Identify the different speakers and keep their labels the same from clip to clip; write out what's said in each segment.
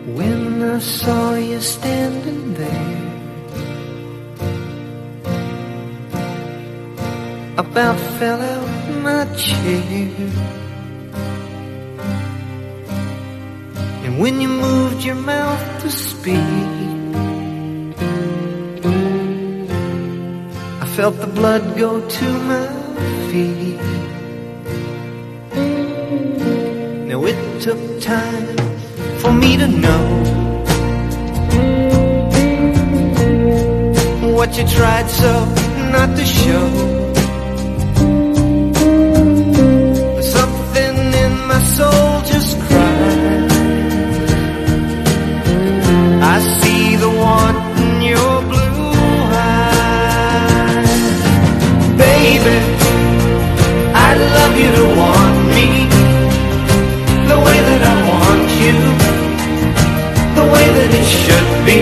Speaker 1: When I saw you standing there, about fell out my chair. And when you moved your mouth to speak, I felt the blood go to my feet. Now it took time for me to know what you tried so not to show. Something in my soul just cried. I see the want in your blue eyes. Baby, I'd love you to want me the way that I want you, the way that it should be.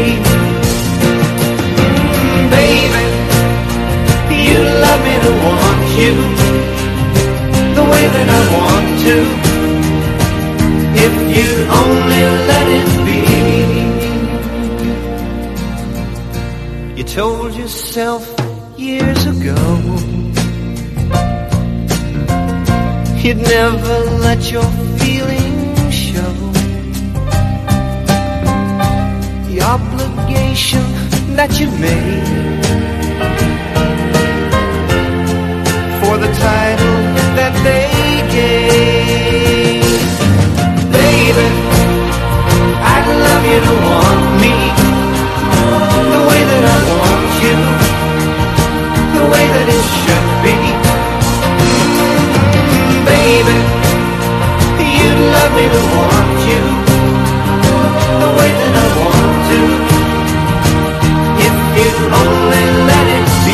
Speaker 1: Baby, you'd love me to want you the way that I want to, if you'd only let it be. You told yourself years ago you'd never let your feelings show. The obligation that you made for the title that they gave. Baby, I'd love you to want me the way that I want you, the way that it should be. Baby, you'd love me to want you the way that I want to, if you'd only let it be.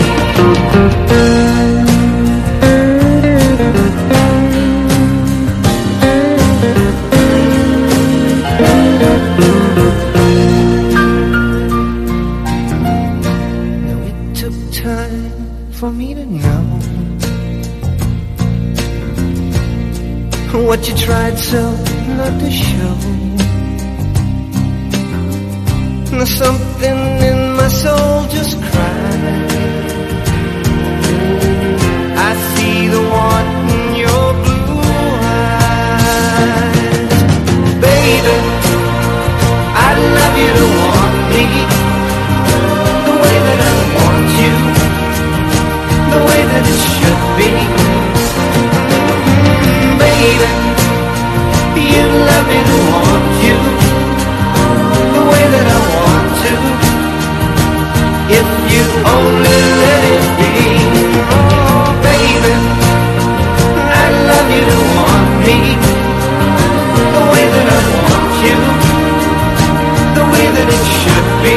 Speaker 1: Now it took time for me to know what you tried so not to show. Now something in my soul just cried. I see the want in your blue eyes. Baby, I'd love you to want me the way that I want you, the way that it should be. Baby, you'd love me to want you the way that I want to, if you only let it be. Oh, baby, I'd love you to want me the way that I want you, the way that it should be.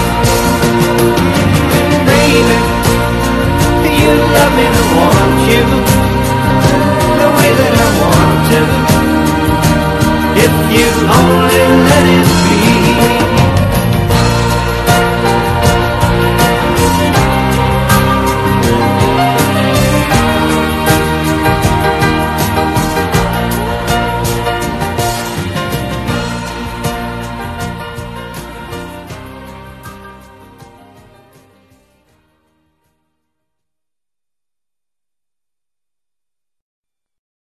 Speaker 1: Baby, you'd love me to want you the way that I want